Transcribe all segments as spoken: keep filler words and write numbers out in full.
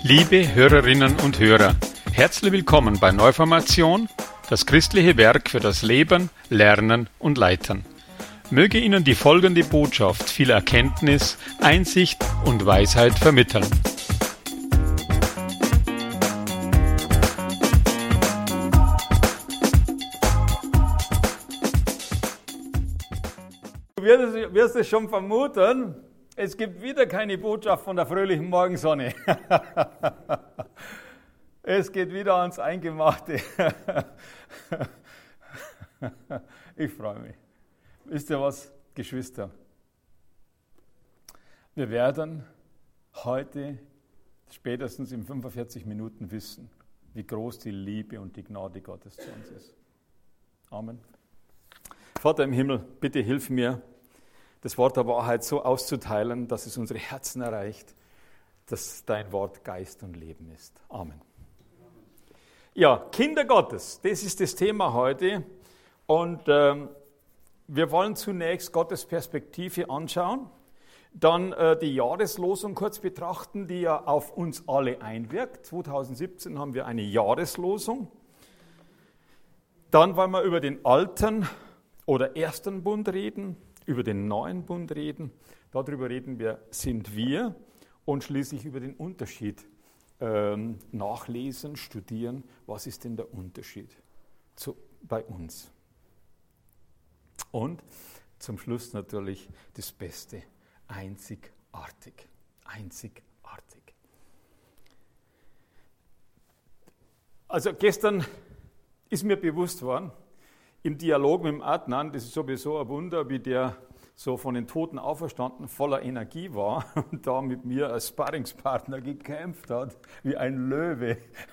Liebe Hörerinnen und Hörer, herzlich willkommen bei Neuformation, das christliche Werk für das Leben, Lernen und Leitern. Möge Ihnen die folgende Botschaft viel Erkenntnis, Einsicht und Weisheit vermitteln. Du wirst, wirst es schon vermuten, es gibt wieder keine Botschaft von der fröhlichen Morgensonne. Es geht wieder ans Eingemachte. Ich freue mich. Wisst ihr was, Geschwister? Wir werden heute spätestens in fünfundvierzig Minuten wissen, wie groß die Liebe und die Gnade Gottes zu uns ist. Amen. Vater im Himmel, bitte hilf mir, das Wort der Wahrheit so auszuteilen, dass es unsere Herzen erreicht, dass dein Wort Geist und Leben ist. Amen. Ja, Kinder Gottes, das ist das Thema heute. Und ähm, wir wollen zunächst Gottes Perspektive anschauen, dann äh, die Jahreslosung kurz betrachten, die ja auf uns alle einwirkt. zweitausendsiebzehn haben wir eine Jahreslosung. Dann wollen wir über den alten oder ersten Bund reden, über den neuen Bund reden. Darüber reden wir, sind wir, und schließlich über den Unterschied ähm, nachlesen, studieren. Was ist denn der Unterschied zu, bei uns? Und zum Schluss natürlich das Beste, einzigartig. Einzigartig. Also gestern ist mir bewusst worden, im Dialog mit dem Adnan, das ist sowieso ein Wunder, wie der so von den Toten auferstanden, voller Energie war und da mit mir als Sparringspartner gekämpft hat, wie ein Löwe.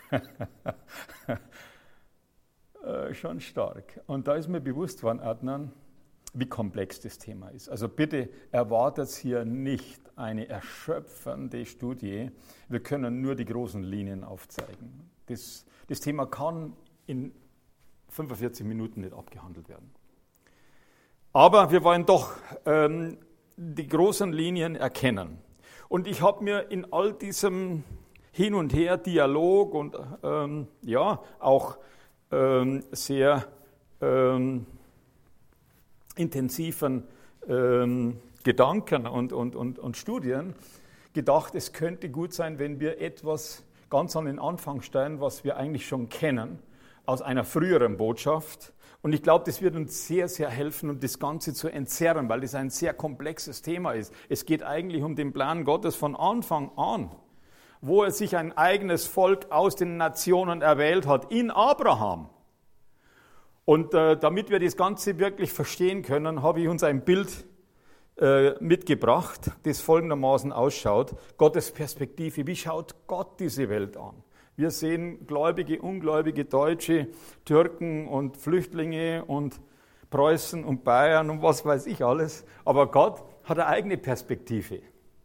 äh, schon stark. Und da ist mir bewusst worden, Adnan, wie komplex das Thema ist. Also bitte erwartet hier nicht eine erschöpfende Studie. Wir können nur die großen Linien aufzeigen. Das, das Thema kann in fünfundvierzig Minuten nicht abgehandelt werden. Aber wir wollen doch ähm, die großen Linien erkennen. Und ich habe mir in all diesem Hin und Her, Dialog und ähm, ja, auch ähm, sehr ähm, intensiven ähm, Gedanken und, und, und, und Studien gedacht, es könnte gut sein, wenn wir etwas ganz an den Anfang stellen, was wir eigentlich schon kennen, aus einer früheren Botschaft. Und ich glaube, das wird uns sehr, sehr helfen, um das Ganze zu entzerren, weil das ein sehr komplexes Thema ist. Es geht eigentlich um den Plan Gottes von Anfang an, wo er sich ein eigenes Volk aus den Nationen erwählt hat, in Abraham. Und äh, damit wir das Ganze wirklich verstehen können, habe ich uns ein Bild äh, mitgebracht, das folgendermaßen ausschaut. Gottes Perspektive. Wie schaut Gott diese Welt an? Wir sehen Gläubige, Ungläubige, Deutsche, Türken und Flüchtlinge und Preußen und Bayern und was weiß ich alles. Aber Gott hat eine eigene Perspektive.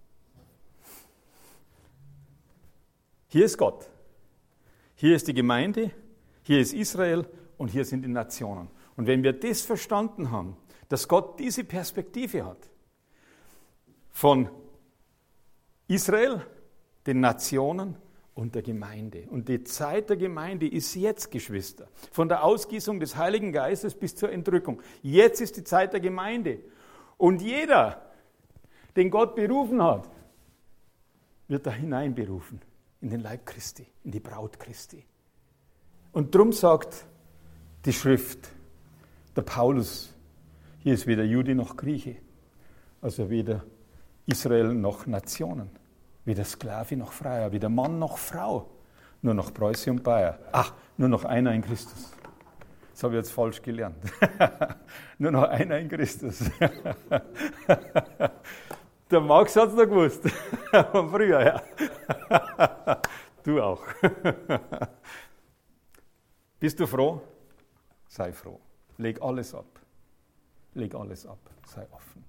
Hier ist Gott. Hier ist die Gemeinde, hier ist Israel und hier sind die Nationen. Und wenn wir das verstanden haben, dass Gott diese Perspektive hat, von Israel, den Nationen und der Gemeinde. Und die Zeit der Gemeinde ist jetzt, Geschwister. Von der Ausgießung des Heiligen Geistes bis zur Entrückung. Jetzt ist die Zeit der Gemeinde. Und jeder, den Gott berufen hat, wird da hineinberufen in den Leib Christi, in die Braut Christi. Und drum sagt die Schrift, der Paulus, hier ist weder Jude noch Grieche, also weder Israel noch Nationen. Weder Sklave noch Freier, weder Mann noch Frau, nur noch Preuße und Bayer. Ach, nur noch einer in Christus. Das habe ich jetzt falsch gelernt. Nur noch einer in Christus. Der Max hat es noch gewusst. Von früher, ja. Du auch. Bist du froh? Sei froh. Leg alles ab. Leg alles ab. Sei offen.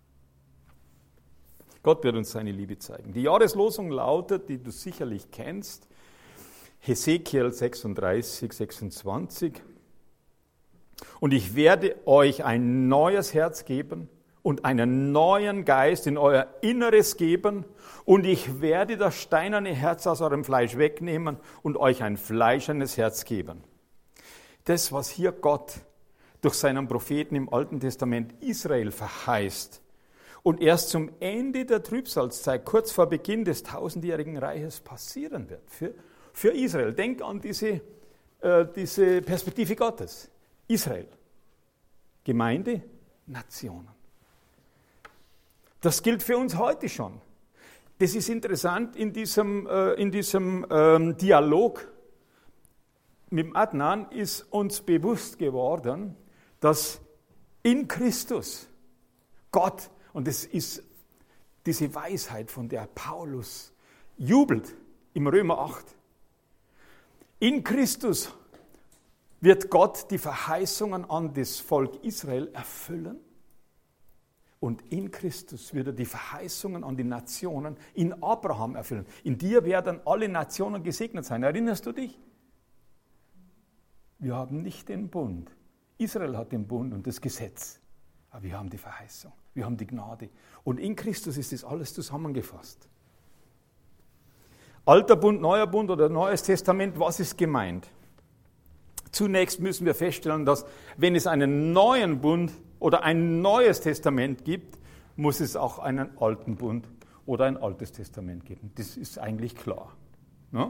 Gott wird uns seine Liebe zeigen. Die Jahreslosung lautet, die du sicherlich kennst, Hesekiel sechsunddreißig, sechsundzwanzig. Und ich werde euch ein neues Herz geben und einen neuen Geist in euer Inneres geben und ich werde das steinerne Herz aus eurem Fleisch wegnehmen und euch ein fleischernes Herz geben. Das, was hier Gott durch seinen Propheten im Alten Testament Israel verheißt und erst zum Ende der Trübsalzeit, kurz vor Beginn des tausendjährigen Reiches passieren wird, für, für Israel. Denk an diese, äh, diese Perspektive Gottes. Israel, Gemeinde, Nationen. Das gilt für uns heute schon. Das ist interessant in diesem, äh, in diesem ähm, Dialog mit dem Adnan ist uns bewusst geworden, dass in Christus Gott, und das ist diese Weisheit, von der Paulus jubelt im Römer acht, in Christus wird Gott die Verheißungen an das Volk Israel erfüllen und in Christus wird er die Verheißungen an die Nationen in Abraham erfüllen. In dir werden alle Nationen gesegnet sein. Erinnerst du dich? Wir haben nicht den Bund. Israel hat den Bund und das Gesetz. Aber wir haben die Verheißung, wir haben die Gnade. Und in Christus ist das alles zusammengefasst. Alter Bund, neuer Bund oder Neues Testament, was ist gemeint? Zunächst müssen wir feststellen, dass wenn es einen neuen Bund oder ein neues Testament gibt, muss es auch einen alten Bund oder ein altes Testament geben. Das ist eigentlich klar. Ne?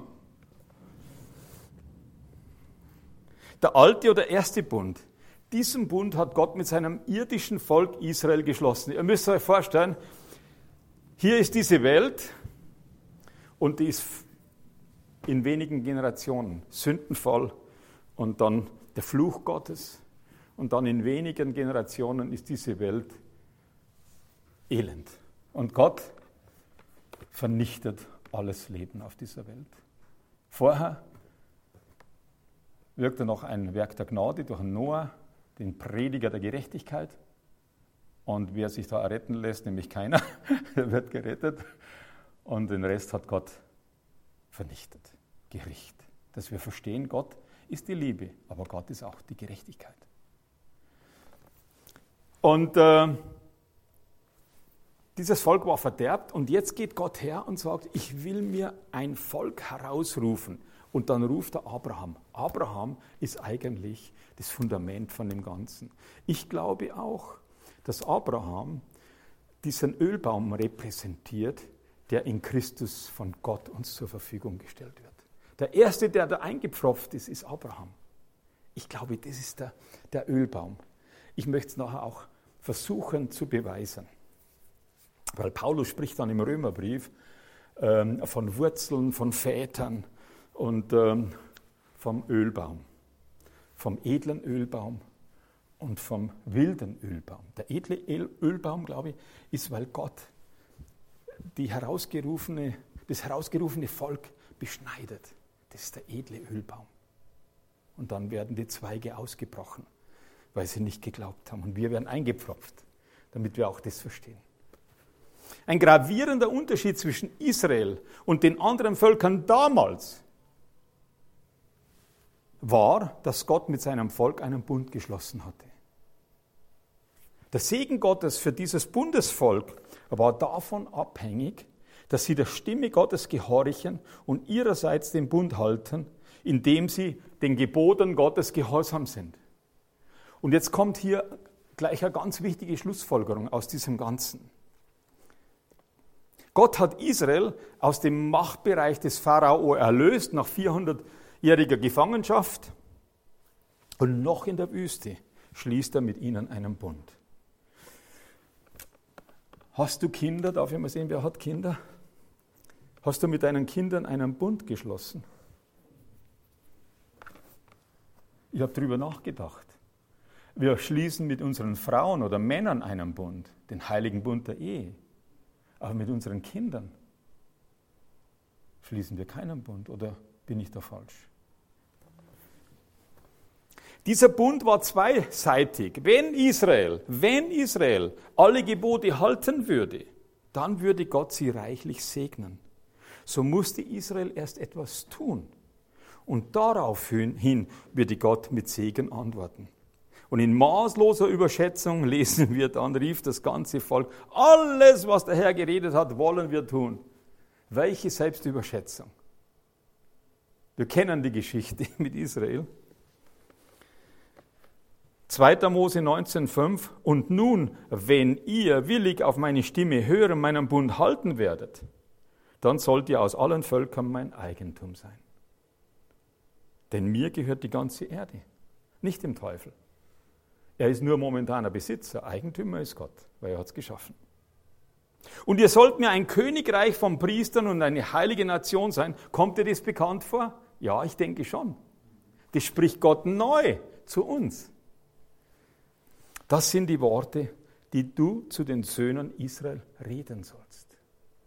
Der alte oder erste Bund, diesen Bund hat Gott mit seinem irdischen Volk Israel geschlossen. Ihr müsst euch vorstellen, hier ist diese Welt und die ist in wenigen Generationen sündenvoll und dann der Fluch Gottes und dann in wenigen Generationen ist diese Welt elend. Und Gott vernichtet alles Leben auf dieser Welt. Vorher wirkt er noch ein Werk der Gnade durch Noah, den Prediger der Gerechtigkeit. Und wer sich da retten lässt, nämlich keiner, der wird gerettet. Und den Rest hat Gott vernichtet, Gericht. Dass wir verstehen, Gott ist die Liebe, aber Gott ist auch die Gerechtigkeit. Und äh, dieses Volk war verderbt und jetzt geht Gott her und sagt, ich will mir ein Volk herausrufen. Und dann ruft er Abraham. Abraham ist eigentlich das Fundament von dem Ganzen. Ich glaube auch, dass Abraham diesen Ölbaum repräsentiert, der in Christus von Gott uns zur Verfügung gestellt wird. Der erste, der da eingepfropft ist, ist Abraham. Ich glaube, das ist der, der Ölbaum. Ich möchte es nachher auch versuchen zu beweisen. Weil Paulus spricht dann im Römerbrief ähm, von Wurzeln, von Vätern und ähm, vom Ölbaum. Vom edlen Ölbaum und vom wilden Ölbaum. Der edle Ölbaum, glaube ich, ist, weil Gott die herausgerufene, das herausgerufene Volk beschneidet. Das ist der edle Ölbaum. Und dann werden die Zweige ausgebrochen, weil sie nicht geglaubt haben. Und wir werden eingepfropft, damit wir auch das verstehen. Ein gravierender Unterschied zwischen Israel und den anderen Völkern damals war, dass Gott mit seinem Volk einen Bund geschlossen hatte. Der Segen Gottes für dieses Bundesvolk war davon abhängig, dass sie der Stimme Gottes gehorchen und ihrerseits den Bund halten, indem sie den Geboten Gottes gehorsam sind. Und jetzt kommt hier gleich eine ganz wichtige Schlussfolgerung aus diesem Ganzen. Gott hat Israel aus dem Machtbereich des Pharao erlöst nach vierhundertjähriger Gefangenschaft und noch in der Wüste schließt er mit ihnen einen Bund. Hast du Kinder? Darf ich mal sehen, wer hat Kinder? Hast du mit deinen Kindern einen Bund geschlossen? Ich habe darüber nachgedacht. Wir schließen mit unseren Frauen oder Männern einen Bund, den heiligen Bund der Ehe. Aber mit unseren Kindern schließen wir keinen Bund, oder bin ich da falsch? Dieser Bund war zweiseitig. Wenn Israel, wenn Israel alle Gebote halten würde, dann würde Gott sie reichlich segnen. So musste Israel erst etwas tun. Und daraufhin würde Gott mit Segen antworten. Und in maßloser Überschätzung lesen wir dann, rief das ganze Volk, alles, was der Herr geredet hat, wollen wir tun. Welche Selbstüberschätzung? Wir kennen die Geschichte mit Israel. zweiter Mose neunzehn fünf. Und nun, wenn ihr willig auf meine Stimme hören, meinen Bund halten werdet, dann sollt ihr aus allen Völkern mein Eigentum sein. Denn mir gehört die ganze Erde, nicht dem Teufel. Er ist nur momentaner Besitzer, Eigentümer ist Gott, weil er hat es geschaffen. Und ihr sollt mir ein Königreich von Priestern und eine heilige Nation sein. Kommt dir das bekannt vor? Ja, ich denke schon. Das spricht Gott neu zu uns. Das sind die Worte, die du zu den Söhnen Israel reden sollst.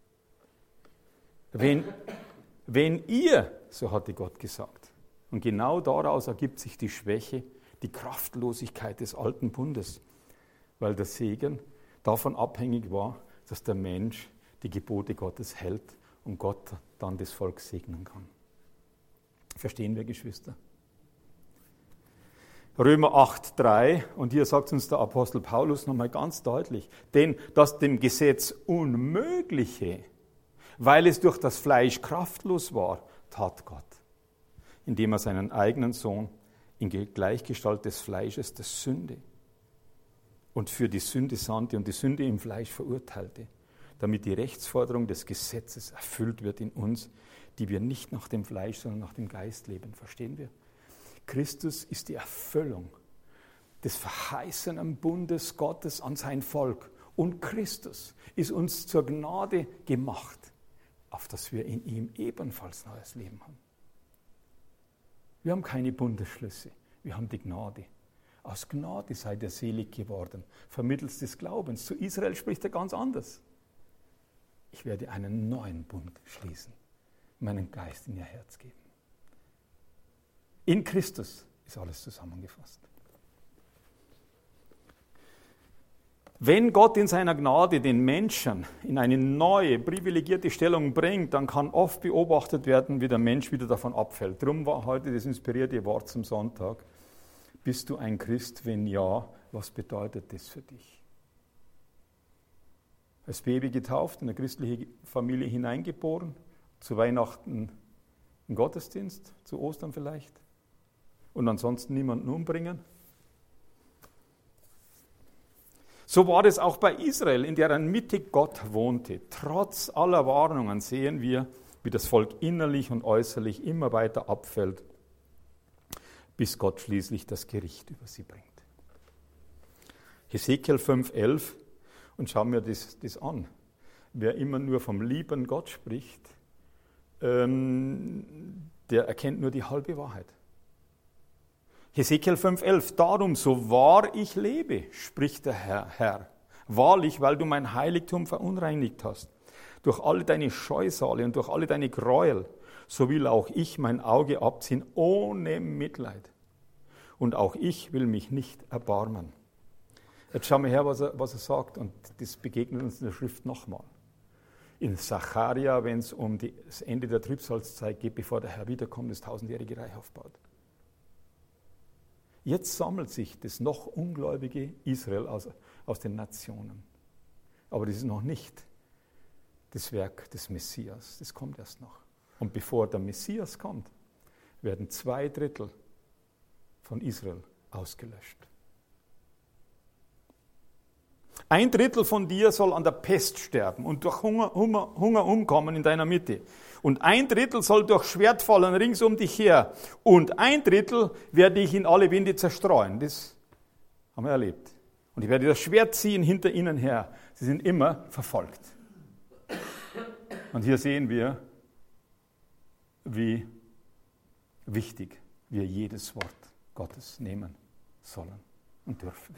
Wenn, wenn ihr, so hatte Gott gesagt, und genau daraus ergibt sich die Schwäche, die Kraftlosigkeit des alten Bundes, weil der Segen davon abhängig war, dass der Mensch die Gebote Gottes hält und Gott dann das Volk segnen kann. Verstehen wir, Geschwister? Römer acht drei, und hier sagt uns der Apostel Paulus nochmal ganz deutlich, denn das dem Gesetz Unmögliche, weil es durch das Fleisch kraftlos war, tat Gott, indem er seinen eigenen Sohn in Gleichgestalt des Fleisches der Sünde und für die Sünde sandte und die Sünde im Fleisch verurteilte, damit die Rechtsforderung des Gesetzes erfüllt wird in uns, die wir nicht nach dem Fleisch, sondern nach dem Geist leben. Verstehen wir? Christus ist die Erfüllung des verheißenen Bundes Gottes an sein Volk. Und Christus ist uns zur Gnade gemacht, auf dass wir in ihm ebenfalls neues Leben haben. Wir haben keine Bundesschlüsse, wir haben die Gnade. Aus Gnade seid ihr selig geworden, vermittels des Glaubens. Zu Israel spricht er ganz anders. Ich werde einen neuen Bund schließen, meinen Geist in ihr Herz geben. In Christus ist alles zusammengefasst. Wenn Gott in seiner Gnade den Menschen in eine neue, privilegierte Stellung bringt, dann kann oft beobachtet werden, wie der Mensch wieder davon abfällt. Darum war heute das inspirierte Wort zum Sonntag. Bist du ein Christ? Wenn ja, was bedeutet das für dich? Als Baby getauft, in eine christliche Familie hineingeboren, zu Weihnachten im Gottesdienst, zu Ostern vielleicht, und ansonsten niemanden umbringen. So war es auch bei Israel, in deren Mitte Gott wohnte. Trotz aller Warnungen sehen wir, wie das Volk innerlich und äußerlich immer weiter abfällt, bis Gott schließlich das Gericht über sie bringt. Hesekiel fünf elf, und schauen wir das, das an. Wer immer nur vom lieben Gott spricht, ähm, der erkennt nur die halbe Wahrheit. Hesekiel fünf elf, darum, so wahr ich lebe, spricht der Herr, Herr, wahrlich, weil du mein Heiligtum verunreinigt hast, durch alle deine Scheusale und durch alle deine Gräuel, so will auch ich mein Auge abziehen ohne Mitleid. Und auch ich will mich nicht erbarmen. Jetzt schauen wir her, was er, was er sagt, und das begegnet uns in der Schrift nochmal. In Sacharja, wenn es um die, das Ende der Trübsalzeit geht, bevor der Herr wiederkommt, das tausendjährige Reich aufbaut. Jetzt sammelt sich das noch ungläubige Israel aus, aus den Nationen. Aber das ist noch nicht das Werk des Messias. Das kommt erst noch. Und bevor der Messias kommt, werden zwei Drittel von Israel ausgelöscht. Ein Drittel von dir soll an der Pest sterben und durch Hunger, Hunger, Hunger umkommen in deiner Mitte. Und ein Drittel soll durch Schwert fallen rings um dich her. Und ein Drittel werde ich in alle Winde zerstreuen. Das haben wir erlebt. Und ich werde das Schwert ziehen hinter ihnen her. Sie sind immer verfolgt. Und hier sehen wir, wie wichtig wir jedes Wort Gottes nehmen sollen und dürfen.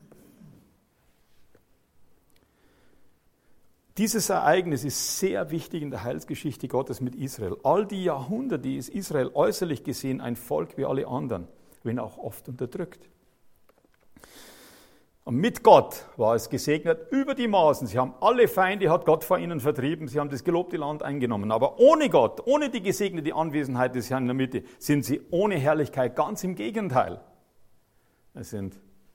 Dieses Ereignis ist sehr wichtig in der Heilsgeschichte Gottes mit Israel. All die Jahrhunderte ist Israel äußerlich gesehen ein Volk wie alle anderen, wenn auch oft unterdrückt. Und mit Gott war es gesegnet über die Maßen. Sie haben alle Feinde, hat Gott vor ihnen vertrieben. Sie haben das gelobte Land eingenommen. Aber ohne Gott, ohne die gesegnete Anwesenheit des Herrn in der Mitte, sind sie ohne Herrlichkeit. Ganz im Gegenteil. Es sind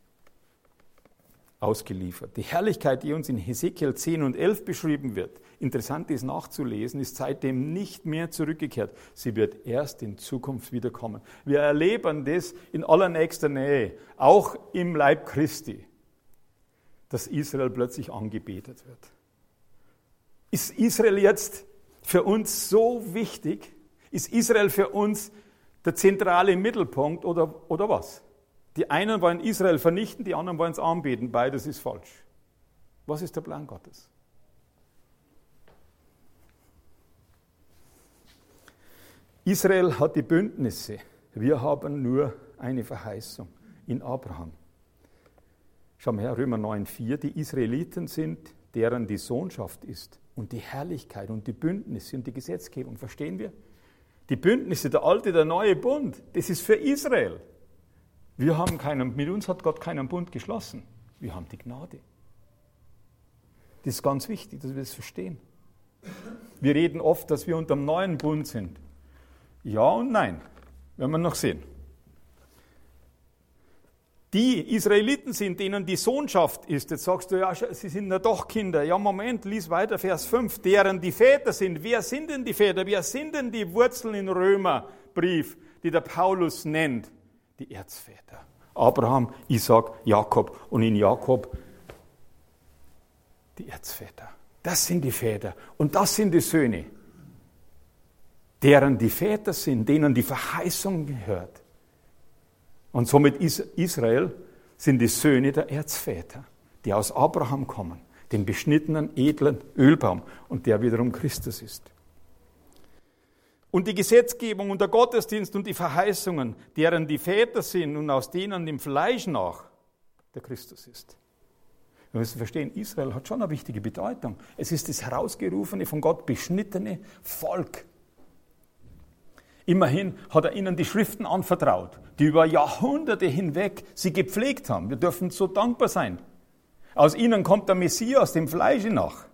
ausgeliefert. Die Herrlichkeit, die uns in Hesekiel zehn und elf beschrieben wird, interessant ist nachzulesen, ist seitdem nicht mehr zurückgekehrt. Sie wird erst in Zukunft wiederkommen. Wir erleben das in allernächster Nähe, auch im Leib Christi, dass Israel plötzlich angebetet wird. Ist Israel jetzt für uns so wichtig? Ist Israel für uns der zentrale Mittelpunkt oder, oder was? Die einen wollen Israel vernichten, die anderen wollen es anbeten. Beides ist falsch. Was ist der Plan Gottes? Israel hat die Bündnisse. Wir haben nur eine Verheißung in Abraham. Schau mal her, Römer neun vier. Die Israeliten sind, deren die Sohnschaft ist. Und die Herrlichkeit und die Bündnisse und die Gesetzgebung. Verstehen wir? Die Bündnisse, der alte, der neue Bund, das ist für Israel. Wir haben keinen, mit uns hat Gott keinen Bund geschlossen. Wir haben die Gnade. Das ist ganz wichtig, dass wir das verstehen. Wir reden oft, dass wir unter dem neuen Bund sind. Ja und nein, werden wir noch sehen. Die Israeliten sind, denen die Sohnschaft ist. Jetzt sagst du, ja, sie sind ja doch Kinder. Ja, Moment, lies weiter, Vers fünf. Deren die Väter sind. Wer sind denn die Väter? Wer sind denn die Wurzeln im Römerbrief, die der Paulus nennt? Die Erzväter. Abraham, Isaac, Jakob und in Jakob die Erzväter. Das sind die Väter und das sind die Söhne, deren die Väter sind, denen die Verheißung gehört. Und somit Israel sind die Söhne der Erzväter, die aus Abraham kommen, den beschnittenen, edlen Ölbaum und der wiederum Christus ist. Und die Gesetzgebung und der Gottesdienst und die Verheißungen, deren die Väter sind und aus denen im Fleisch nach der Christus ist. Wir müssen verstehen, Israel hat schon eine wichtige Bedeutung. Es ist das herausgerufene, von Gott beschnittene Volk. Immerhin hat er ihnen die Schriften anvertraut, die über Jahrhunderte hinweg sie gepflegt haben. Wir dürfen so dankbar sein. Aus ihnen kommt der Messias dem Fleische nach.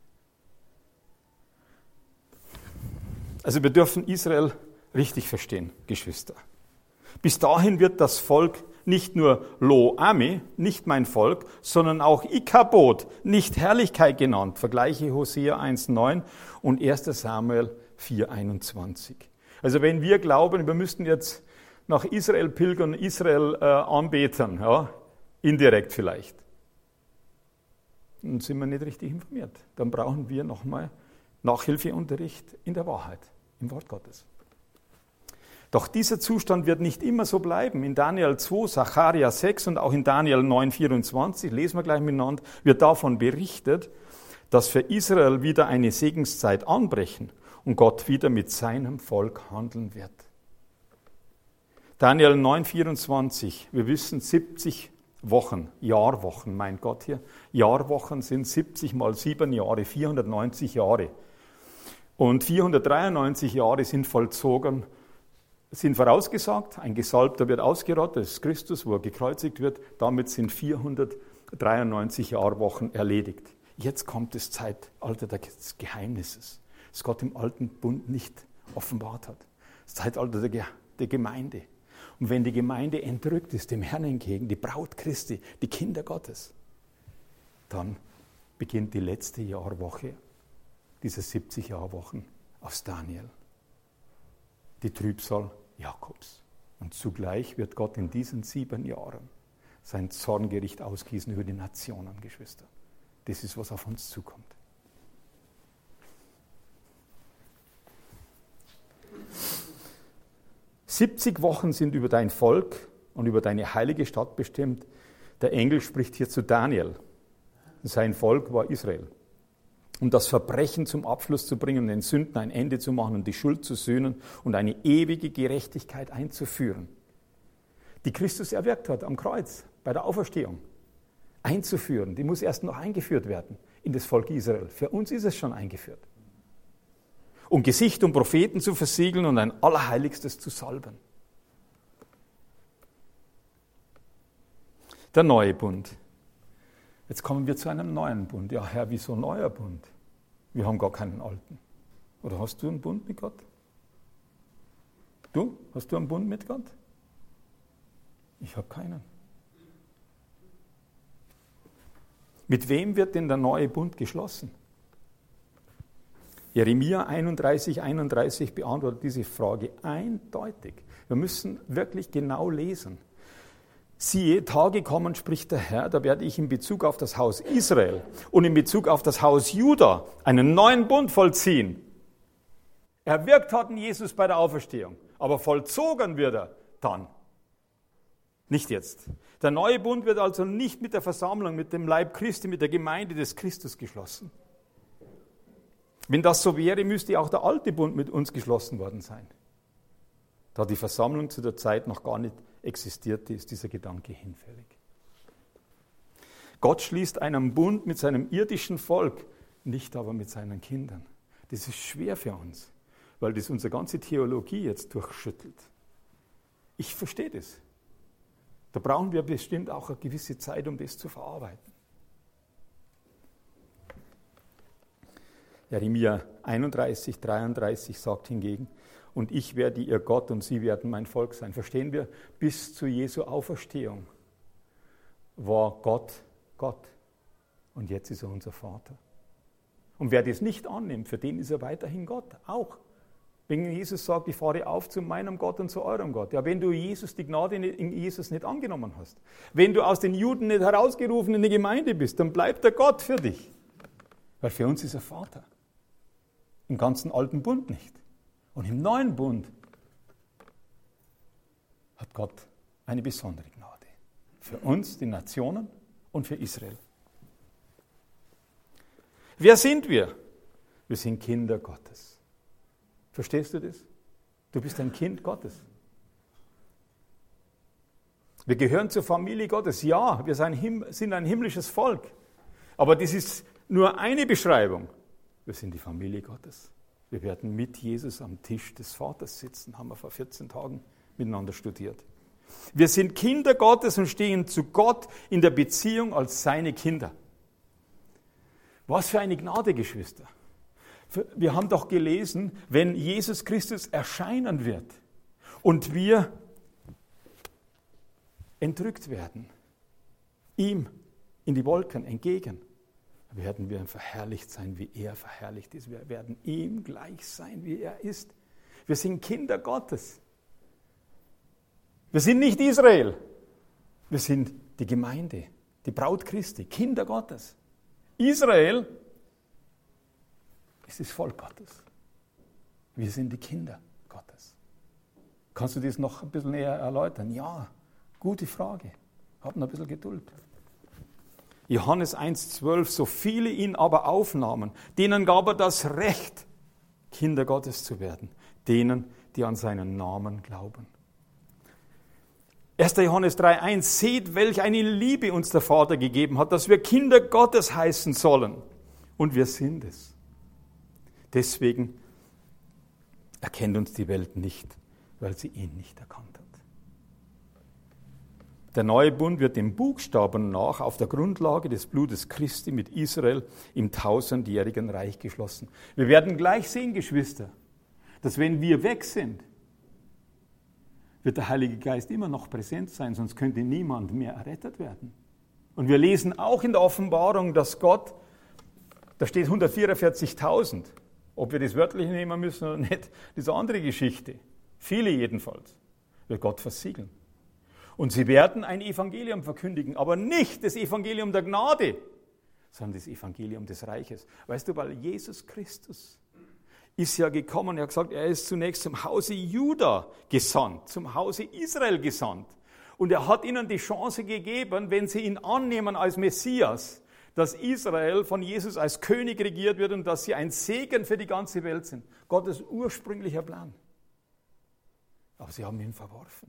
Also wir dürfen Israel richtig verstehen, Geschwister. Bis dahin wird das Volk nicht nur Lo Ami, nicht mein Volk, sondern auch Ikabod, nicht Herrlichkeit genannt. Vergleiche Hosea eins neun und erster Samuel vier einundzwanzig. Also wenn wir glauben, wir müssten jetzt nach Israel pilgern, Israel äh, anbeten, ja, indirekt vielleicht, dann sind wir nicht richtig informiert. Dann brauchen wir nochmal Nachhilfeunterricht in der Wahrheit, im Wort Gottes. Doch dieser Zustand wird nicht immer so bleiben. In Daniel zwei, Sacharja sechs und auch in Daniel neun vierundzwanzig, lesen wir gleich miteinander, wird davon berichtet, dass für Israel wieder eine Segenszeit anbrechen und Gott wieder mit seinem Volk handeln wird. Daniel neun vierundzwanzig, wir wissen siebzig Wochen, Jahrwochen, mein Gott hier. Jahrwochen sind siebzig mal sieben Jahre, vierhundertneunzig Jahre. Und vierhundertdreiundneunzig Jahre sind vollzogen, sind vorausgesagt. Ein Gesalbter wird ausgerottet, das ist Christus, wo er gekreuzigt wird. Damit sind vierhundertdreiundneunzig Jahrwochen erledigt. Jetzt kommt das Zeitalter des Geheimnisses, das Gott im alten Bund nicht offenbart hat. Das Zeitalter der, der Gemeinde. Und wenn die Gemeinde entrückt ist, dem Herrn entgegen, die Braut Christi, die Kinder Gottes, dann beginnt die letzte Jahrwoche dieser siebzig Jahrwochen aus Daniel. Die Trübsal Jakobs. Und zugleich wird Gott in diesen sieben Jahren sein Zorngericht ausgießen über die Nationen, Geschwister. Das ist, was auf uns zukommt. siebzig Wochen sind über dein Volk und über deine heilige Stadt bestimmt. Der Engel spricht hier zu Daniel. Sein Volk war Israel. Um das Verbrechen zum Abschluss zu bringen, den Sünden ein Ende zu machen und die Schuld zu sühnen und eine ewige Gerechtigkeit einzuführen, die Christus erwirkt hat am Kreuz, bei der Auferstehung. Einzuführen, die muss erst noch eingeführt werden in das Volk Israel. Für uns ist es schon eingeführt. Um Gesicht und Propheten zu versiegeln und ein Allerheiligstes zu salben. Der neue Bund. Jetzt kommen wir zu einem neuen Bund. Ja, Herr, wieso neuer Bund? Wir haben gar keinen alten. Oder hast du einen Bund mit Gott? Du? Hast du einen Bund mit Gott? Ich habe keinen. Mit wem wird denn der neue Bund geschlossen? Jeremia einunddreißig, einunddreißig beantwortet diese Frage eindeutig. Wir müssen wirklich genau lesen. Siehe, Tage kommen, spricht der Herr, da werde ich in Bezug auf das Haus Israel und in Bezug auf das Haus Juda einen neuen Bund vollziehen. Erwirkt hat ihn Jesus bei der Auferstehung, aber vollzogen wird er dann. Nicht jetzt. Der neue Bund wird also nicht mit der Versammlung, mit dem Leib Christi, mit der Gemeinde des Christus geschlossen. Wenn das so wäre, müsste auch der alte Bund mit uns geschlossen worden sein. Da die Versammlung zu der Zeit noch gar nicht existierte, ist dieser Gedanke hinfällig. Gott schließt einen Bund mit seinem irdischen Volk, nicht aber mit seinen Kindern. Das ist schwer für uns, weil das unsere ganze Theologie jetzt durchschüttelt. Ich verstehe das. Da brauchen wir bestimmt auch eine gewisse Zeit, um das zu verarbeiten. Jeremia einunddreißig, dreiunddreißig sagt hingegen, und ich werde ihr Gott und sie werden mein Volk sein. Verstehen wir? Bis zu Jesu Auferstehung war Gott Gott und jetzt ist er unser Vater. Und wer das nicht annimmt, für den ist er weiterhin Gott, auch. Wenn Jesus sagt, ich fahre auf zu meinem Gott und zu eurem Gott. Ja, wenn du Jesus, die Gnade in Jesus nicht angenommen hast, wenn du aus den Juden nicht herausgerufen in die Gemeinde bist, dann bleibt er Gott für dich. Weil für uns ist er Vater. Im ganzen alten Bund nicht. Und im neuen Bund hat Gott eine besondere Gnade. Für uns, die Nationen und für Israel. Wer sind wir? Wir sind Kinder Gottes. Verstehst du das? Du bist ein Kind Gottes. Wir gehören zur Familie Gottes. Ja, wir sind ein himmlisches Volk. Aber das ist nur eine Beschreibung. Wir sind die Familie Gottes. Wir werden mit Jesus am Tisch des Vaters sitzen, haben wir vor vierzehn Tagen miteinander studiert. Wir sind Kinder Gottes und stehen zu Gott in der Beziehung als seine Kinder. Was für eine Gnade, Geschwister. Wir haben doch gelesen, wenn Jesus Christus erscheinen wird und wir entrückt werden, ihm in die Wolken entgegen, werden wir verherrlicht sein, wie er verherrlicht ist. Wir werden ihm gleich sein, wie er ist. Wir sind Kinder Gottes. Wir sind nicht Israel. Wir sind die Gemeinde, die Braut Christi, Kinder Gottes. Israel ist das Volk Gottes. Wir sind die Kinder Gottes. Kannst du das noch ein bisschen näher erläutern? Ja, gute Frage. Hab noch ein bisschen Geduld. Johannes eins zwölf, so viele ihn aber aufnahmen, denen gab er das Recht, Kinder Gottes zu werden, denen, die an seinen Namen glauben. erster Johannes drei eins, seht, welch eine Liebe uns der Vater gegeben hat, dass wir Kinder Gottes heißen sollen. Und wir sind es. Deswegen erkennt uns die Welt nicht, weil sie ihn nicht erkannt hat. Der neue Bund wird dem Buchstaben nach auf der Grundlage des Blutes Christi mit Israel im tausendjährigen Reich geschlossen. Wir werden gleich sehen, Geschwister, dass wenn wir weg sind, wird der Heilige Geist immer noch präsent sein, sonst könnte niemand mehr errettet werden. Und wir lesen auch in der Offenbarung, dass Gott, da steht hundertvierundvierzigtausend, ob wir das wörtlich nehmen müssen oder nicht, das ist eine andere Geschichte. Viele jedenfalls wird Gott versiegeln. Und sie werden ein Evangelium verkündigen, aber nicht das Evangelium der Gnade, sondern das Evangelium des Reiches. Weißt du, weil Jesus Christus ist ja gekommen, er hat gesagt, er ist zunächst zum Hause Juda gesandt, zum Hause Israel gesandt. Und er hat ihnen die Chance gegeben, wenn sie ihn annehmen als Messias, dass Israel von Jesus als König regiert wird und dass sie ein Segen für die ganze Welt sind. Gottes ursprünglicher Plan. Aber sie haben ihn verworfen.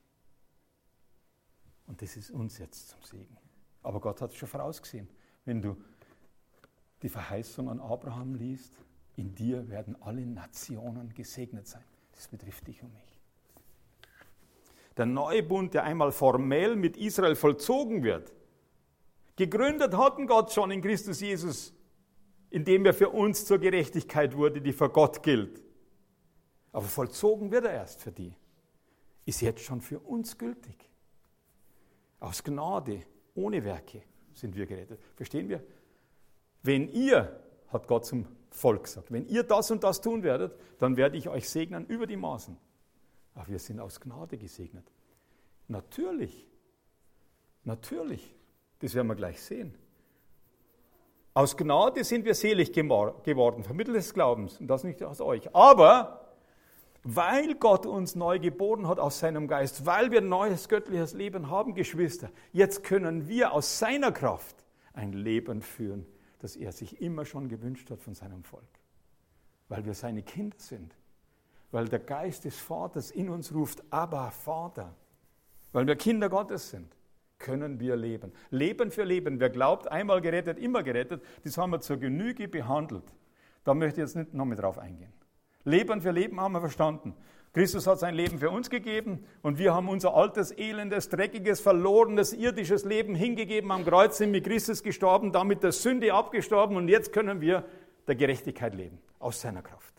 Und das ist uns jetzt zum Segen. Aber Gott hat es schon vorausgesehen. Wenn du die Verheißung an Abraham liest, in dir werden alle Nationen gesegnet sein. Das betrifft dich und mich. Der neue Bund, der einmal formell mit Israel vollzogen wird, gegründet hatten Gott schon in Christus Jesus, indem er für uns zur Gerechtigkeit wurde, die vor Gott gilt. Aber vollzogen wird er erst für die. Ist jetzt schon für uns gültig. Aus Gnade, ohne Werke, sind wir gerettet. Verstehen wir? Wenn ihr, hat Gott zum Volk gesagt, wenn ihr das und das tun werdet, dann werde ich euch segnen über die Maßen. Aber wir sind aus Gnade gesegnet. Natürlich. Natürlich. Das werden wir gleich sehen. Aus Gnade sind wir selig geworden, vermittels des Glaubens, und das nicht aus euch. Aber weil Gott uns neu geboren hat aus seinem Geist, weil wir ein neues göttliches Leben haben, Geschwister, jetzt können wir aus seiner Kraft ein Leben führen, das er sich immer schon gewünscht hat von seinem Volk. Weil wir seine Kinder sind. Weil der Geist des Vaters in uns ruft, Abba, Vater. Weil wir Kinder Gottes sind, können wir leben. Leben für Leben. Wer glaubt, einmal gerettet, immer gerettet, das haben wir zur Genüge behandelt. Da möchte ich jetzt nicht noch mehr drauf eingehen. Leben für Leben haben wir verstanden. Christus hat sein Leben für uns gegeben und wir haben unser altes, elendes, dreckiges, verlorenes, irdisches Leben hingegeben am Kreuz, sind mit Christus gestorben, damit der Sünde abgestorben und jetzt können wir der Gerechtigkeit leben, aus seiner Kraft.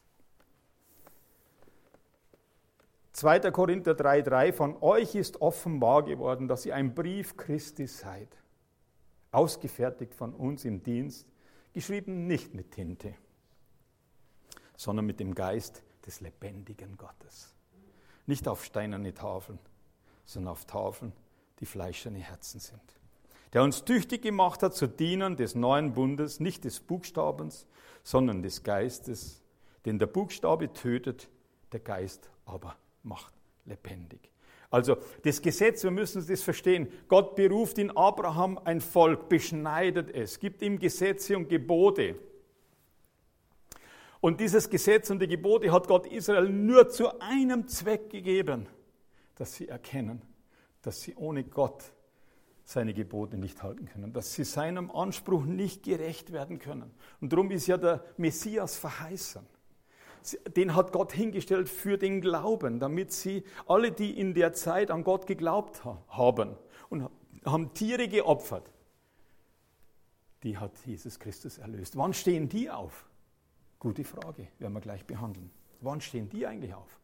zweiter Korinther drei drei, von euch ist offenbar geworden, dass ihr ein Brief Christi seid, ausgefertigt von uns im Dienst, geschrieben nicht mit Tinte, sondern mit dem Geist des lebendigen Gottes. Nicht auf steinerne Tafeln, sondern auf Tafeln, die fleischerne Herzen sind. Der uns tüchtig gemacht hat zu Dienern des neuen Bundes, nicht des Buchstabens, sondern des Geistes, den der Buchstabe tötet, der Geist aber macht lebendig. Also das Gesetz, wir müssen das verstehen. Gott beruft in Abraham ein Volk, beschneidet es, gibt ihm Gesetze und Gebote. Und dieses Gesetz und die Gebote hat Gott Israel nur zu einem Zweck gegeben, dass sie erkennen, dass sie ohne Gott seine Gebote nicht halten können, dass sie seinem Anspruch nicht gerecht werden können. Und darum ist ja der Messias verheißen. Den hat Gott hingestellt für den Glauben, damit sie, alle, die in der Zeit an Gott geglaubt haben und haben Tiere geopfert, die hat Jesus Christus erlöst. Wann stehen die auf? Gute Frage, werden wir gleich behandeln. Wann stehen die eigentlich auf?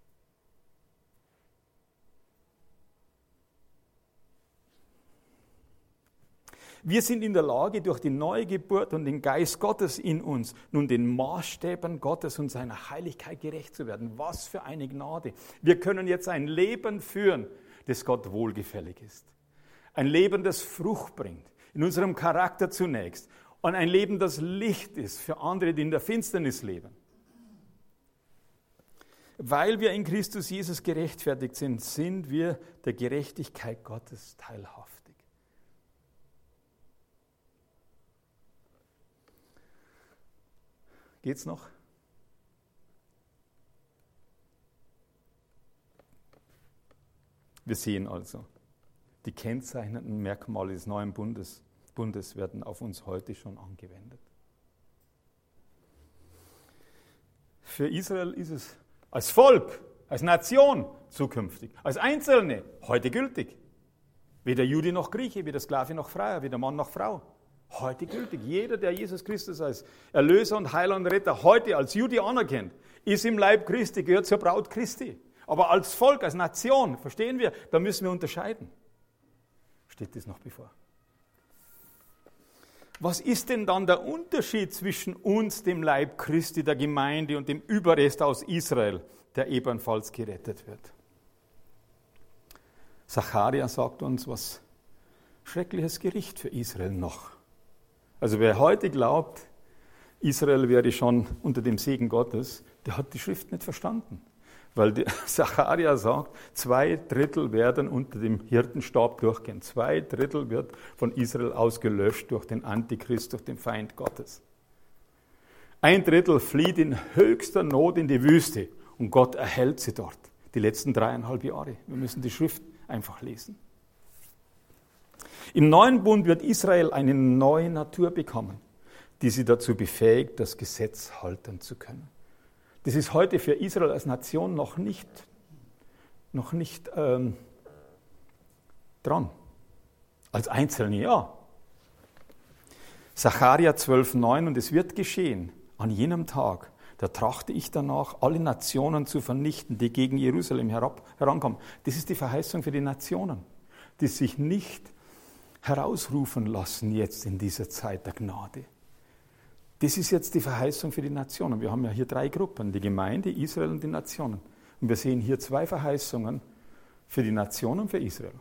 Wir sind in der Lage, durch die neue Geburt und den Geist Gottes in uns, nun den Maßstäben Gottes und seiner Heiligkeit gerecht zu werden. Was für eine Gnade. Wir können jetzt ein Leben führen, das Gott wohlgefällig ist. Ein Leben, das Frucht bringt, in unserem Charakter zunächst. Und ein Leben, das Licht ist für andere, die in der Finsternis leben. Weil wir in Christus Jesus gerechtfertigt sind, sind wir der Gerechtigkeit Gottes teilhaftig. Geht's noch? Wir sehen also, die kennzeichnenden Merkmale des neuen Bundes Bundes werden auf uns heute schon angewendet. Für Israel ist es als Volk, als Nation zukünftig, als Einzelne heute gültig. Weder Jude noch Grieche, weder Sklave noch Freier, weder Mann noch Frau. Heute gültig. Jeder, der Jesus Christus als Erlöser und Heiler und Retter heute als Jude anerkennt, ist im Leib Christi, gehört zur Braut Christi. Aber als Volk, als Nation, verstehen wir, da müssen wir unterscheiden. Steht das noch bevor? Was ist denn dann der Unterschied zwischen uns, dem Leib Christi, der Gemeinde und dem Überrest aus Israel, der ebenfalls gerettet wird? Sacharja sagt uns, was schreckliches Gericht für Israel noch. Also wer heute glaubt, Israel wäre schon unter dem Segen Gottes, der hat die Schrift nicht verstanden. Weil Sacharja sagt, zwei Drittel werden unter dem Hirtenstab durchgehen. Zwei Drittel wird von Israel ausgelöscht durch den Antichrist, durch den Feind Gottes. Ein Drittel flieht in höchster Not in die Wüste und Gott erhält sie dort. Die letzten dreieinhalb Jahre. Wir müssen die Schrift einfach lesen. Im neuen Bund wird Israel eine neue Natur bekommen, die sie dazu befähigt, das Gesetz halten zu können. Das ist heute für Israel als Nation noch nicht, noch nicht ähm, dran. Als Einzelne, ja. Sacharja zwölf neun, und es wird geschehen, an jenem Tag, da trachte ich danach, alle Nationen zu vernichten, die gegen Jerusalem herab, herankommen. Das ist die Verheißung für die Nationen, die sich nicht herausrufen lassen jetzt in dieser Zeit der Gnade. Das ist jetzt die Verheißung für die Nationen. Wir haben ja hier drei Gruppen, die Gemeinde, Israel und die Nationen. Und wir sehen hier zwei Verheißungen für die Nation und für Israel.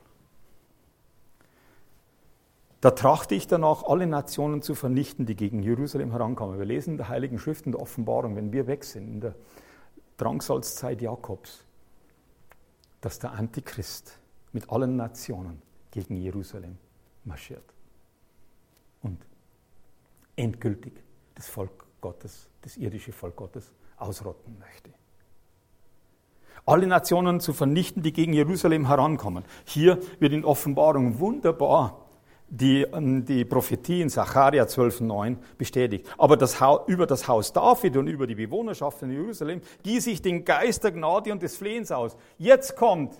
Da trachte ich danach, alle Nationen zu vernichten, die gegen Jerusalem herankommen. Wir lesen in der Heiligen Schrift, in der Offenbarung, wenn wir weg sind, in der Drangsalzzeit Jakobs, dass der Antichrist mit allen Nationen gegen Jerusalem marschiert und endgültig das Volk Gottes, das irdische Volk Gottes, ausrotten möchte. Alle Nationen zu vernichten, die gegen Jerusalem herankommen. Hier wird in Offenbarung wunderbar die, die Prophetie in Sacharja zwölf neun bestätigt. Aber das, über das Haus David und über die Bewohnerschaft in Jerusalem gieße ich den Geist der Gnade und des Flehens aus. Jetzt kommt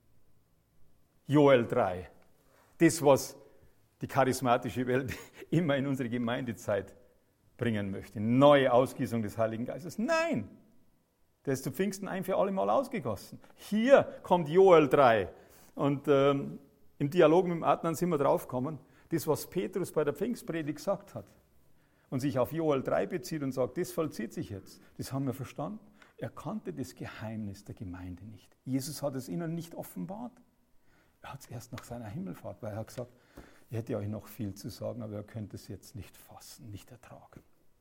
Joel drei. Das, was die charismatische Welt immer in unsere Gemeindezeit bringen möchte. Neue Ausgießung des Heiligen Geistes. Nein! Der ist zu Pfingsten ein für alle Mal ausgegossen. Hier kommt Joel drei. Und ähm, im Dialog mit dem Adnan sind wir draufgekommen, das, was Petrus bei der Pfingstpredigt gesagt hat und sich auf Joel drei bezieht und sagt, das vollzieht sich jetzt. Das haben wir verstanden. Er kannte das Geheimnis der Gemeinde nicht. Jesus hat es ihnen nicht offenbart. Er hat es erst nach seiner Himmelfahrt, weil er hat gesagt, ich hätte euch noch viel zu sagen, aber ihr könnt es jetzt nicht fassen, nicht ertragen.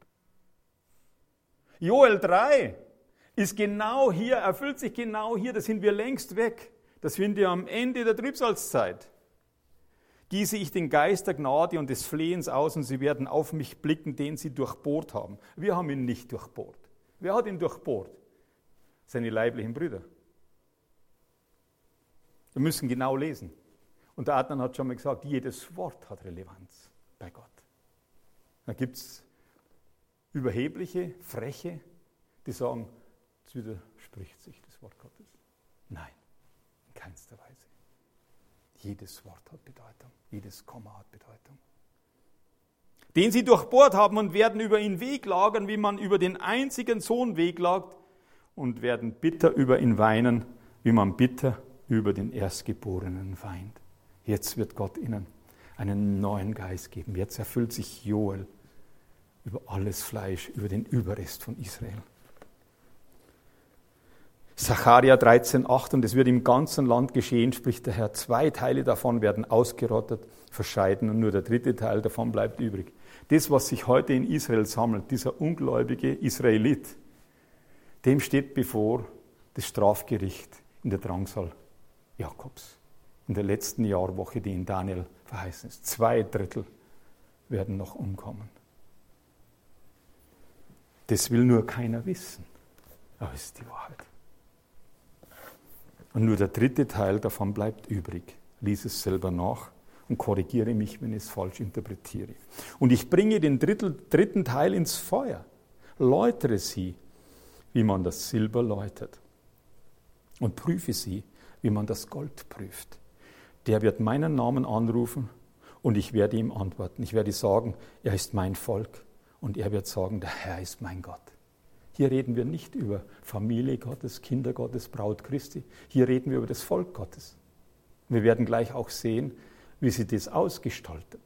Joel drei ist genau hier, erfüllt sich genau hier, da sind wir längst weg. Das finden wir am Ende der Trübsalzeit. Gieße ich den Geist der Gnade und des Flehens aus und sie werden auf mich blicken, den sie durchbohrt haben. Wir haben ihn nicht durchbohrt. Wer hat ihn durchbohrt? Seine leiblichen Brüder. Wir müssen genau lesen. Und der Adnan hat schon mal gesagt, jedes Wort hat Relevanz bei Gott. Da gibt es überhebliche, freche, die sagen, es widerspricht sich das Wort Gottes. Nein, in keinster Weise. Jedes Wort hat Bedeutung, jedes Komma hat Bedeutung. Den sie durchbohrt haben und werden über ihn wehklagen, wie man über den einzigen Sohn wehklagt, und werden bitter über ihn weinen, wie man bitter über den Erstgeborenen weint. Jetzt wird Gott ihnen einen neuen Geist geben. Jetzt erfüllt sich Joel über alles Fleisch, über den Überrest von Israel. Sacharja dreizehn acht, und es wird im ganzen Land geschehen, spricht der Herr, zwei Teile davon werden ausgerottet, verscheiden und nur der dritte Teil davon bleibt übrig. Das, was sich heute in Israel sammelt, dieser ungläubige Israelit, dem steht bevor das Strafgericht in der Drangsal Jakobs, in der letzten Jahrwoche, die in Daniel verheißen ist. Zwei Drittel werden noch umkommen. Das will nur keiner wissen, aber es ist die Wahrheit. Und nur der dritte Teil davon bleibt übrig. Lies es selber nach und korrigiere mich, wenn ich es falsch interpretiere. Und ich bringe den Drittel, dritten Teil ins Feuer, läutere sie, wie man das Silber läutert, und prüfe sie, wie man das Gold prüft. Der wird meinen Namen anrufen und ich werde ihm antworten. Ich werde sagen, er ist mein Volk, und er wird sagen, der Herr ist mein Gott. Hier reden wir nicht über Familie Gottes, Kinder Gottes, Braut Christi. Hier reden wir über das Volk Gottes. Wir werden gleich auch sehen, wie sie das ausgestaltet.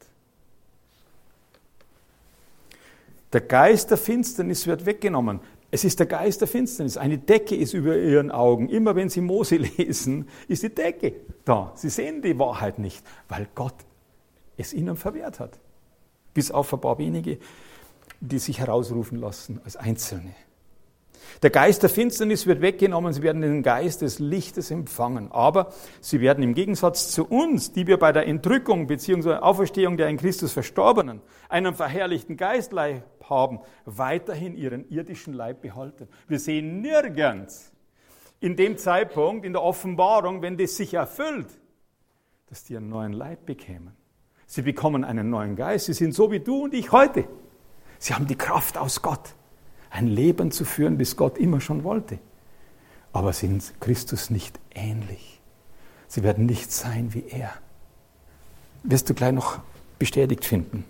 Der Geist der Finsternis wird weggenommen. Es ist der Geist der Finsternis. Eine Decke ist über ihren Augen. Immer wenn sie Mose lesen, ist die Decke da. Sie sehen die Wahrheit nicht, weil Gott es ihnen verwehrt hat. Bis auf ein paar wenige, die sich herausrufen lassen als Einzelne. Der Geist der Finsternis wird weggenommen, sie werden den Geist des Lichtes empfangen. Aber sie werden im Gegensatz zu uns, die wir bei der Entrückung bzw. Auferstehung der in Christus Verstorbenen einen verherrlichten Geistleib haben, weiterhin ihren irdischen Leib behalten. Wir sehen nirgends in dem Zeitpunkt, in der Offenbarung, wenn das sich erfüllt, dass die einen neuen Leib bekämen. Sie bekommen einen neuen Geist, sie sind so wie du und ich heute. Sie haben die Kraft aus Gott, ein Leben zu führen, das Gott immer schon wollte. Aber sind Christus nicht ähnlich. Sie werden nicht sein wie er. Wirst du gleich noch bestätigt finden.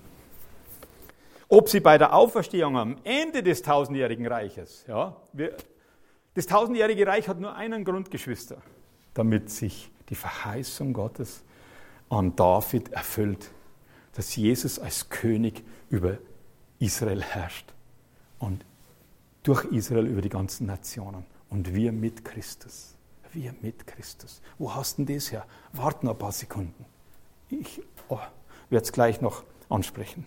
Ob sie bei der Auferstehung am Ende des tausendjährigen Reiches, ja, wir, das tausendjährige Reich hat nur einen Grund, Geschwister, damit sich die Verheißung Gottes an David erfüllt, dass Jesus als König über Israel herrscht und durch Israel über die ganzen Nationen. Und wir mit Christus. Wir mit Christus. Wo hast du denn das her? Warte noch ein paar Sekunden. Ich oh, werde es gleich noch ansprechen.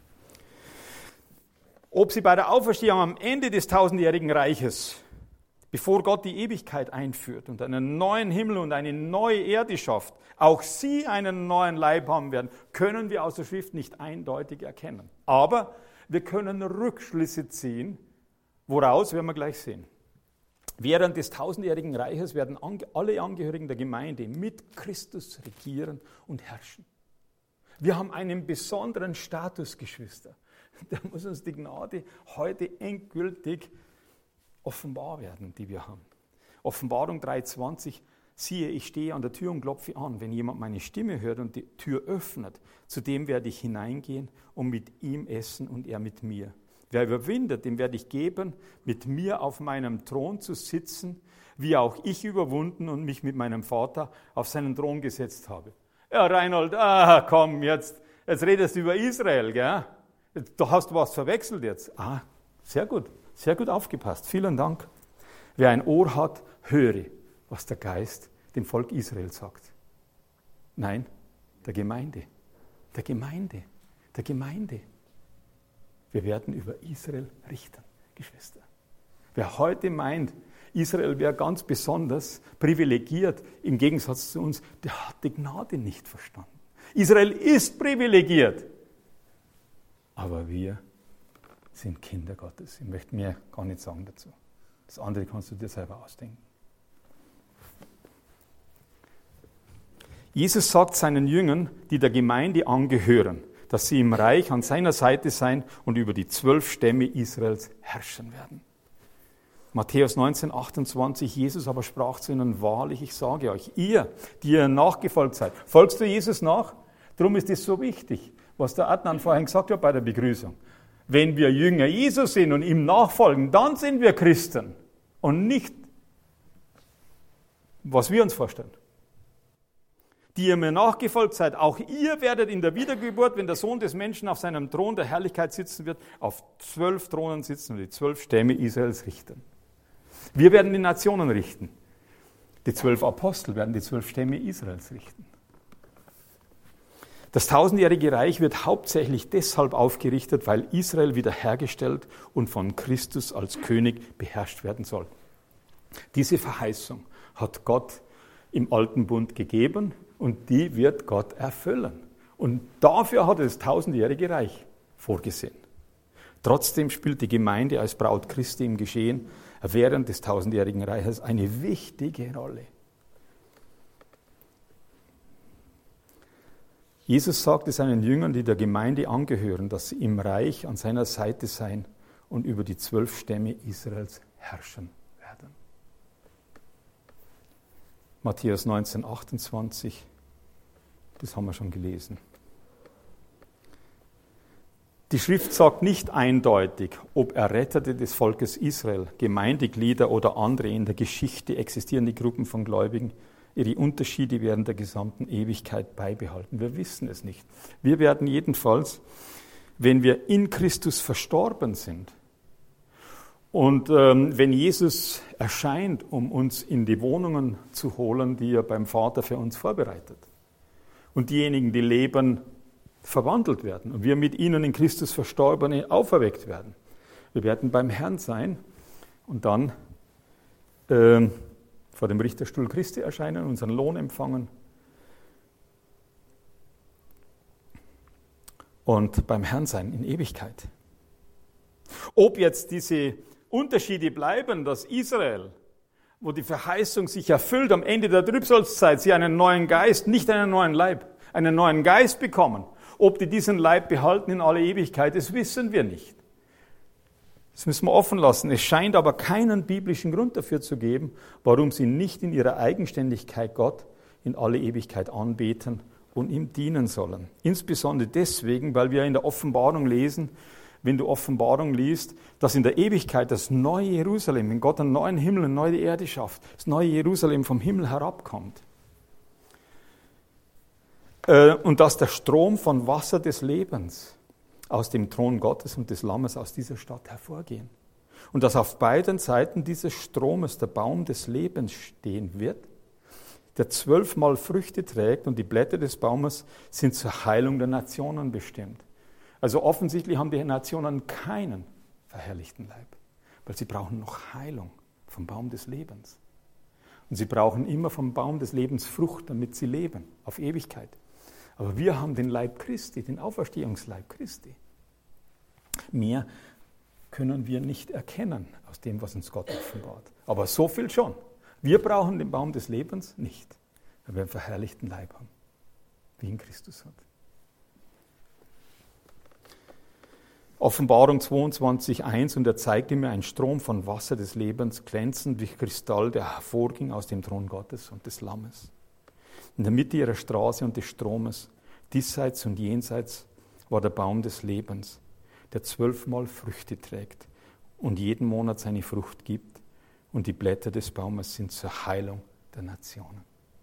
Ob sie bei der Auferstehung am Ende des tausendjährigen Reiches, bevor Gott die Ewigkeit einführt und einen neuen Himmel und eine neue Erde schafft, auch sie einen neuen Leib haben werden, können wir aus der Schrift nicht eindeutig erkennen. Aber wir können Rückschlüsse ziehen, woraus werden wir gleich sehen. Während des tausendjährigen Reiches werden alle Angehörigen der Gemeinde mit Christus regieren und herrschen. Wir haben einen besonderen Status, Geschwister. Da muss uns die Gnade heute endgültig offenbar werden, die wir haben. Offenbarung drei zwanzig, siehe, ich stehe an der Tür und klopfe an. Wenn jemand meine Stimme hört und die Tür öffnet, zu dem werde ich hineingehen und mit ihm essen und er mit mir. Wer überwindet, dem werde ich geben, mit mir auf meinem Thron zu sitzen, wie auch ich überwunden und mich mit meinem Vater auf seinen Thron gesetzt habe. Ja, Reinhold, ah, komm, jetzt, jetzt redest du über Israel, gell? Da hast du was verwechselt jetzt. Ah, sehr gut, sehr gut aufgepasst. Vielen Dank. Wer ein Ohr hat, höre, was der Geist dem Volk Israel sagt. Nein, der Gemeinde, der Gemeinde, der Gemeinde. Wir werden über Israel richten, Geschwister. Wer heute meint, Israel wäre ganz besonders privilegiert im Gegensatz zu uns, der hat die Gnade nicht verstanden. Israel ist privilegiert, aber wir sind Kinder Gottes. Ich möchte mehr gar nicht sagen dazu. Das andere kannst du dir selber ausdenken. Jesus sagt seinen Jüngern, die der Gemeinde angehören, dass sie im Reich an seiner Seite sein und über die zwölf Stämme Israels herrschen werden. Matthäus neunzehn, achtundzwanzig, Jesus aber sprach zu ihnen, wahrlich, ich sage euch, ihr, die ihr nachgefolgt seid, folgst du Jesus nach? Darum ist es so wichtig, was der Adnan vorhin gesagt hat bei der Begrüßung. Wenn wir Jünger Jesus sind und ihm nachfolgen, dann sind wir Christen und nicht, was wir uns vorstellen. Die ihr mir nachgefolgt seid, auch ihr werdet in der Wiedergeburt, wenn der Sohn des Menschen auf seinem Thron der Herrlichkeit sitzen wird, auf zwölf Thronen sitzen und die zwölf Stämme Israels richten. Wir werden die Nationen richten. Die zwölf Apostel werden die zwölf Stämme Israels richten. Das tausendjährige Reich wird hauptsächlich deshalb aufgerichtet, weil Israel wiederhergestellt und von Christus als König beherrscht werden soll. Diese Verheißung hat Gott im Alten Bund gegeben und die wird Gott erfüllen. Und dafür hat er das tausendjährige Reich vorgesehen. Trotzdem spielt die Gemeinde als Braut Christi im Geschehen während des tausendjährigen Reiches eine wichtige Rolle. Jesus sagte seinen Jüngern, die der Gemeinde angehören, dass sie im Reich an seiner Seite sein und über die zwölf Stämme Israels herrschen werden. Matthäus neunzehn, achtundzwanzig, das haben wir schon gelesen. Die Schrift sagt nicht eindeutig, ob Errettete des Volkes Israel, Gemeindeglieder oder andere in der Geschichte existierende Gruppen von Gläubigen ihre Unterschiede während der gesamten Ewigkeit beibehalten. Wir wissen es nicht. Wir werden jedenfalls, wenn wir in Christus verstorben sind und ähm, wenn Jesus erscheint, um uns in die Wohnungen zu holen, die er beim Vater für uns vorbereitet, und diejenigen, die leben, verwandelt werden und wir mit ihnen in Christus Verstorbene auferweckt werden. Wir werden beim Herrn sein und dann äh, vor dem Richterstuhl Christi erscheinen, unseren Lohn empfangen und beim Herrn sein in Ewigkeit. Ob jetzt diese Unterschiede bleiben, dass Israel, wo die Verheißung sich erfüllt am Ende der Trübsalzeit, sie einen neuen Geist, nicht einen neuen Leib, einen neuen Geist bekommen, ob die diesen Leib behalten in alle Ewigkeit, das wissen wir nicht. Das müssen wir offen lassen. Es scheint aber keinen biblischen Grund dafür zu geben, warum sie nicht in ihrer Eigenständigkeit Gott in alle Ewigkeit anbeten und ihm dienen sollen. Insbesondere deswegen, weil wir in der Offenbarung lesen, wenn du Offenbarung liest, dass in der Ewigkeit das neue Jerusalem, wenn Gott einen neuen Himmel, eine neue Erde schafft, das neue Jerusalem vom Himmel herabkommt. Und dass der Strom von Wasser des Lebens aus dem Thron Gottes und des Lammes aus dieser Stadt hervorgehen. Und dass auf beiden Seiten dieses Stromes der Baum des Lebens stehen wird, der zwölfmal Früchte trägt, und die Blätter des Baumes sind zur Heilung der Nationen bestimmt. Also offensichtlich haben die Nationen keinen verherrlichten Leib, weil sie brauchen noch Heilung vom Baum des Lebens. Und sie brauchen immer vom Baum des Lebens Frucht, damit sie leben, auf Ewigkeit. Aber wir haben den Leib Christi, den Auferstehungsleib Christi. Mehr können wir nicht erkennen aus dem, was uns Gott offenbart. Aber so viel schon. Wir brauchen den Baum des Lebens nicht, weil wir einen verherrlichten Leib haben, wie ihn Christus hat. Offenbarung zweiundzwanzig, eins, und er zeigte mir einen Strom von Wasser des Lebens, glänzend wie Kristall, der hervorging aus dem Thron Gottes und des Lammes. In der Mitte ihrer Straße und des Stromes, diesseits und jenseits, war der Baum des Lebens, der zwölfmal Früchte trägt und jeden Monat seine Frucht gibt, und die Blätter des Baumes sind zur Heilung der Nationen.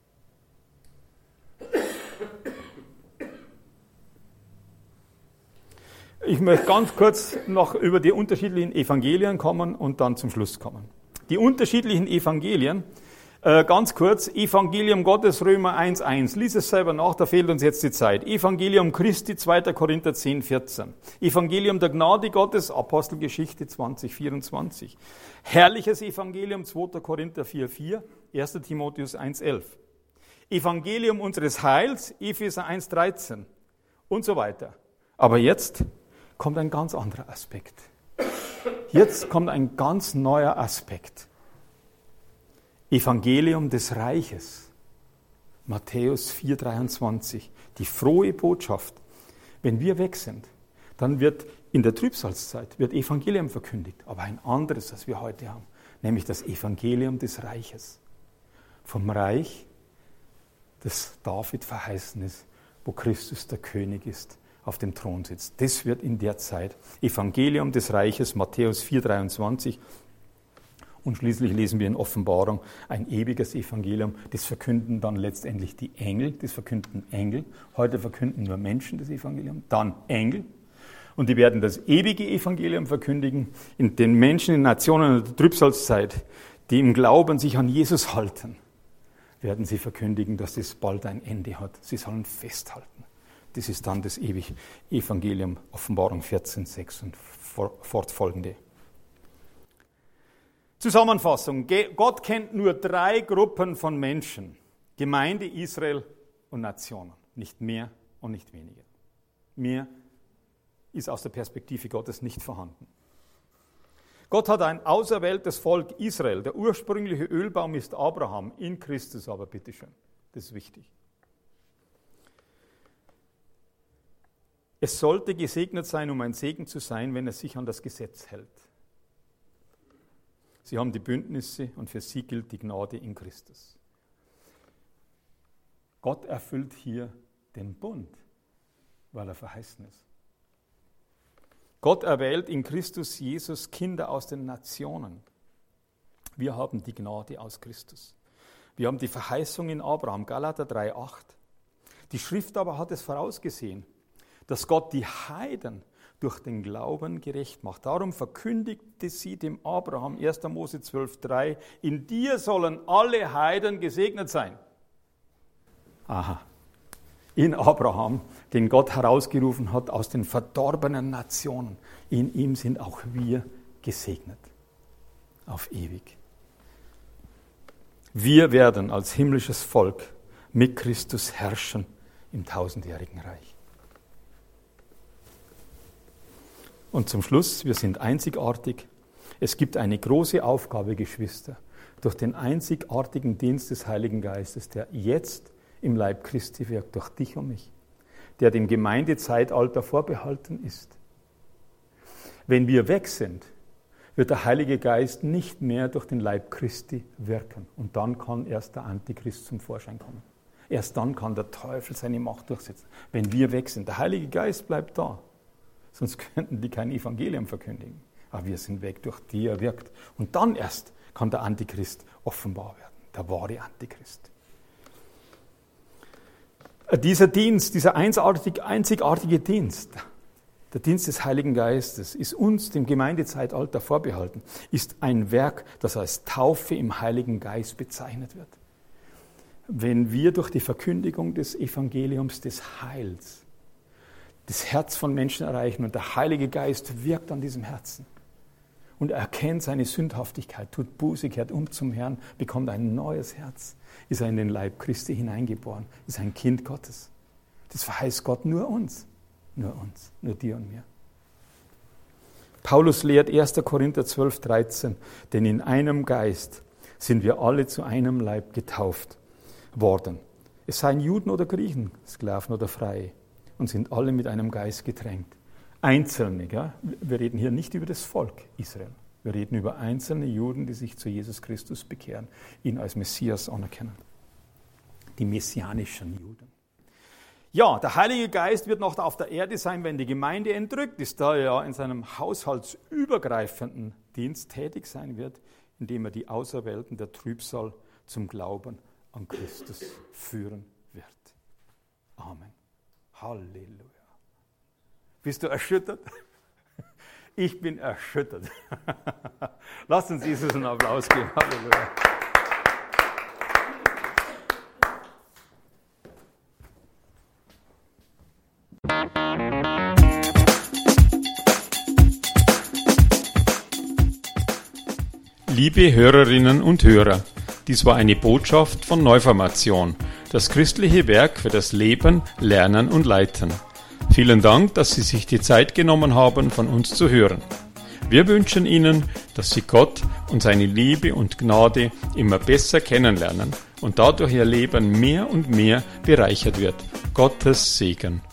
Ich möchte ganz kurz noch über die unterschiedlichen Evangelien kommen und dann zum Schluss kommen. Die unterschiedlichen Evangelien, äh, ganz kurz, Evangelium Gottes, Römer eins, eins. Lies es selber nach, da fehlt uns jetzt die Zeit. Evangelium Christi, zweiter Korinther zehn, vierzehn. Evangelium der Gnade Gottes, Apostelgeschichte zwanzig, vierundzwanzig. Herrliches Evangelium, zweiter Korinther vier, vier. erster Timotheus eins, elf. Evangelium unseres Heils, Epheser eins, dreizehn. Und so weiter. Aber jetzt kommt ein ganz anderer Aspekt. Jetzt kommt ein ganz neuer Aspekt. Evangelium des Reiches. Matthäus vier, dreiundzwanzig. Die frohe Botschaft. Wenn wir weg sind, dann wird in der Trübsalzeit wird Evangelium verkündigt, aber ein anderes, das wir heute haben, nämlich das Evangelium des Reiches. Vom Reich, das David verheißen ist, wo Christus der König ist, auf dem Thron sitzt. Das wird in der Zeit Evangelium des Reiches, Matthäus vier, dreiundzwanzig. Und schließlich lesen wir in Offenbarung ein ewiges Evangelium. Das verkünden dann letztendlich die Engel, das verkünden Engel. Heute verkünden nur Menschen das Evangelium, dann Engel. Und die werden das ewige Evangelium verkündigen in den Menschen in Nationen der Trübsalzeit, die im Glauben sich an Jesus halten, werden sie verkündigen, dass das bald ein Ende hat. Sie sollen festhalten. Das ist dann das ewige Evangelium, Offenbarung vierzehn, sechs und fortfolgende. Zusammenfassung. Gott kennt nur drei Gruppen von Menschen. Gemeinde, Israel und Nationen. Nicht mehr und nicht weniger. Mehr ist aus der Perspektive Gottes nicht vorhanden. Gott hat ein auserwähltes Volk Israel. Der ursprüngliche Ölbaum ist Abraham, in Christus aber, bitteschön. Das ist wichtig. Es sollte gesegnet sein, um ein Segen zu sein, wenn er sich an das Gesetz hält. Sie haben die Bündnisse und für sie gilt die Gnade in Christus. Gott erfüllt hier den Bund, weil er verheißen ist. Gott erwählt in Christus Jesus Kinder aus den Nationen. Wir haben die Gnade aus Christus. Wir haben die Verheißung in Abraham, Galater drei, acht. Die Schrift aber hat es vorausgesehen, dass Gott die Heiden durch den Glauben gerecht macht. Darum verkündigte sie dem Abraham, erster Mose zwölf, drei, in dir sollen alle Heiden gesegnet sein. Aha. In Abraham, den Gott herausgerufen hat aus den verdorbenen Nationen. In ihm sind auch wir gesegnet. Auf ewig. Wir werden als himmlisches Volk mit Christus herrschen im tausendjährigen Reich. Und zum Schluss, wir sind einzigartig. Es gibt eine große Aufgabe, Geschwister, durch den einzigartigen Dienst des Heiligen Geistes, der jetzt im Leib Christi wirkt, durch dich und mich, der dem Gemeindezeitalter vorbehalten ist. Wenn wir weg sind, wird der Heilige Geist nicht mehr durch den Leib Christi wirken. Und dann kann erst der Antichrist zum Vorschein kommen. Erst dann kann der Teufel seine Macht durchsetzen. Wenn wir weg sind, der Heilige Geist bleibt da. Sonst könnten die kein Evangelium verkündigen. Aber wir sind weg, durch die er wirkt. Und dann erst kann der Antichrist offenbar werden. Der wahre Antichrist. Dieser Dienst, dieser einzigartige, einzigartige Dienst, der Dienst des Heiligen Geistes, ist uns, dem Gemeindezeitalter vorbehalten, ist ein Werk, das als Taufe im Heiligen Geist bezeichnet wird. Wenn wir durch die Verkündigung des Evangeliums des Heils das Herz von Menschen erreichen und der Heilige Geist wirkt an diesem Herzen und er erkennt seine Sündhaftigkeit, tut Buße, kehrt um zum Herrn, bekommt ein neues Herz, ist er in den Leib Christi hineingeboren, ist ein Kind Gottes. Das verheißt Gott nur uns, nur uns, nur dir und mir. Paulus lehrt erster Korinther zwölf, dreizehn, denn in einem Geist sind wir alle zu einem Leib getauft worden. Es seien Juden oder Griechen, Sklaven oder Freie, und sind alle mit einem Geist getränkt. Einzelne, ja? Wir reden hier nicht über das Volk Israel. Wir reden über einzelne Juden, die sich zu Jesus Christus bekehren, ihn als Messias anerkennen. Die messianischen Juden. Ja, der Heilige Geist wird noch auf der Erde sein, wenn die Gemeinde entrückt ist, da er ja in seinem haushaltsübergreifenden Dienst tätig sein wird, indem er die Auserwählten der Trübsal zum Glauben an Christus führen wird. Amen. Halleluja. Bist du erschüttert? Ich bin erschüttert. Lasst uns Jesus einen Applaus geben. Halleluja. Liebe Hörerinnen und Hörer, dies war eine Botschaft von Neuformation, das christliche Werk für das Leben, Lernen und Leiten. Vielen Dank, dass Sie sich die Zeit genommen haben, von uns zu hören. Wir wünschen Ihnen, dass Sie Gott und seine Liebe und Gnade immer besser kennenlernen und dadurch Ihr Leben mehr und mehr bereichert wird. Gottes Segen.